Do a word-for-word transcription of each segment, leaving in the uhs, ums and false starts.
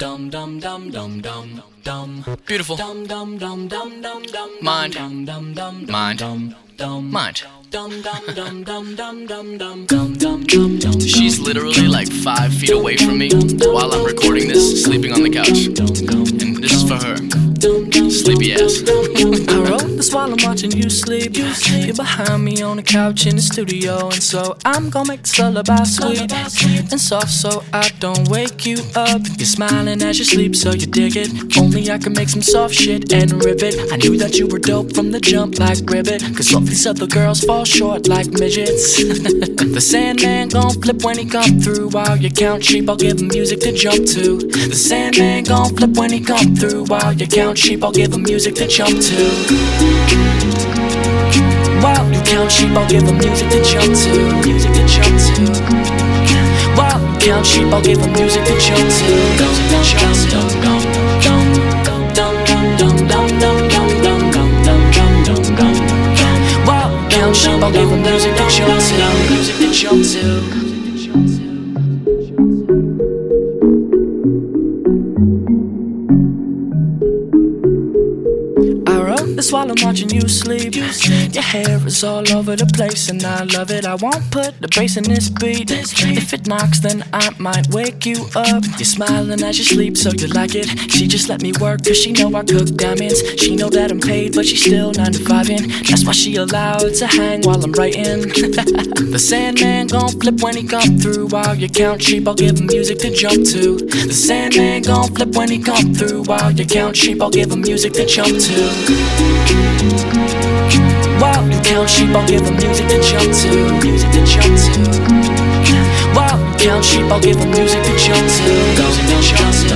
Dum dum dum dum dum dum. Beautiful. Dum dum dum dum dum dum. Mind. Dum dum dum Mind. dum dum. Mind. Dum dum dum dum dum dum dum dum dum dum dum. She's literally like five feet away from me while I'm recording this, sleeping on the couch. And this is for her. Sleepy ass. I wrote this while I'm watching you sleep. You're behind me on the couch in the studio, and so I'm gonna make this lullaby sweet and soft so I don't wake you up. You're smiling as you sleep, so you dig it. Only I can make some soft shit and rip it. I knew that you were dope from the jump like Ribbit, cause all these other girls fall short like midgets. The Sandman gon' flip when he come through. While you count sheep, I'll give him music to jump to. The Sandman gon' flip when he come through. While you count sheep, I'll give him music to jump to. While you count sheep, I'll give him music to jump to. Music to jump to. While you count sheep, I'll give him music to jump to. Music to jump to. Dum dum dum dum dum dum dum dum dum dum dum dum. While you count sheep, I'll give him music to jump to. Music to jump to. That's while I'm watching you sleep. Your hair is all over the place and I love it. I won't put the bass in this beat. If it knocks, then I might wake you up. You're smiling as you sleep, so you like it. She just let me work cause she know I cook diamonds. She know that I'm paid, but she's still nine to five in. That's why she allowed to hang while I'm writing. The Sandman gon' flip when he come through. While you count sheep, I'll give him music to jump to. The Sandman gon' flip when he come through. While you count sheep, I'll give him music to jump to. While you count sheep, I'll give him music to jump to. Music to jump to. While you count sheep, I'll give him music to jump to. Music to jump to.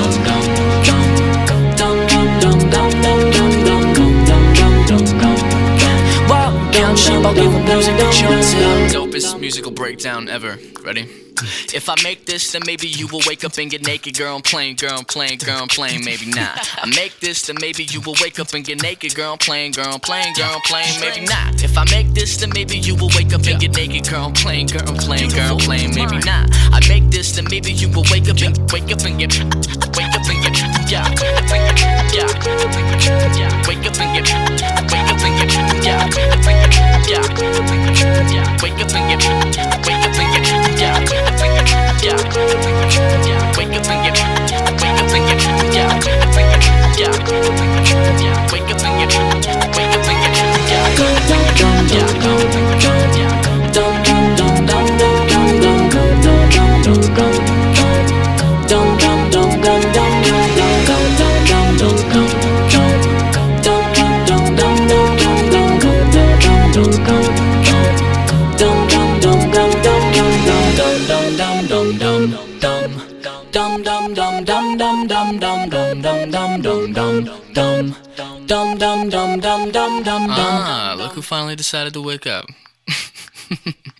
Dum dum dum dum dum dum dum dum dum dum dum. While you count sheep, I'll give him music to jump to. Dopest musical breakdown ever. Ready? If I make this, then maybe you will wake up and get naked. Girl, I'm playing, girl, I'm playing, girl, I'm playing, maybe not. I make this, then maybe you will wake up and get naked. Girl, I'm playing, girl, I'm playing, girl, I'm playing, maybe not. If I make this, then maybe you will wake up and get naked. Girl, I'm playing, girl, I'm playing, girl, I'm playing, maybe not. I make this, then maybe you will wake up and wake up and get wake up and get yeah, yeah, yeah, wake up and get wake up and get yeah, yeah, yeah, wake up and get wake up and get yeah. Yeah, yeah, wake up and get, wake up and get, yeah, yeah, yeah, wake up and get, wake up and get, yeah, yeah, yeah, dum dum dum dum dum dum dum dum dum dum dum dum dum dum dum dum dum dum dum Ah, look who finally decided to wake up.